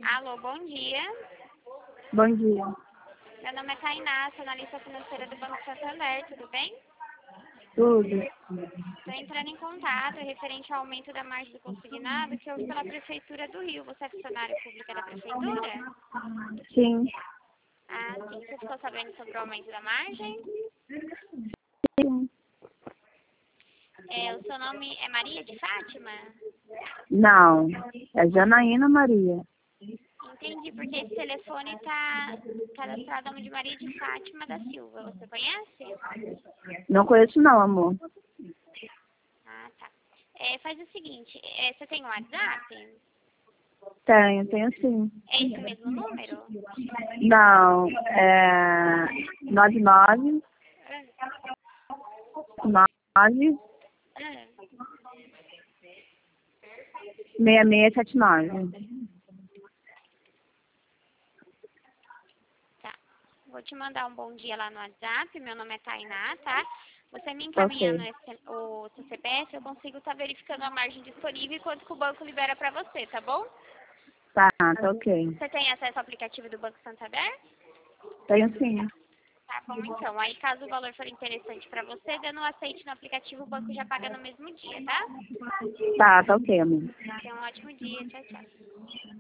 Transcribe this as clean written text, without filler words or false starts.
Alô, bom dia. Bom dia. Meu nome é Tainá, sou analista financeira do Banco Santander, tudo bem? Tudo? Estou entrando em contato referente ao aumento da margem do consignado que houve pela Prefeitura do Rio. Você é funcionária pública da Prefeitura? Sim. Ah, sim. Você ficou sabendo sobre o aumento da margem? Sim. O seu nome é Maria de Fátima? Não. É Janaína Maria. Entendi, porque esse telefone está cadastrado ao nome de Maria de Fátima da Silva. Você conhece? Não conheço não, amor. Ah, tá. Faz o seguinte, você tem um WhatsApp? Tenho sim. É esse mesmo número? Não. É 99 9 Ah, 6679. tá. Vou te mandar um bom dia lá no WhatsApp. Meu nome é Tainá, tá? Você me encaminhando Ok. o seu CPF, eu consigo estar verificando a margem disponível e quanto que o banco libera para você, tá bom? Tá ok. Você tem acesso ao aplicativo do Banco Santander? Tenho sim. Tá bom, então. Aí, caso o valor for interessante para você, dando um aceite no aplicativo, o banco já paga no mesmo dia, tá? Tá ok, amor. Tenha um ótimo dia. Tchau, tchau.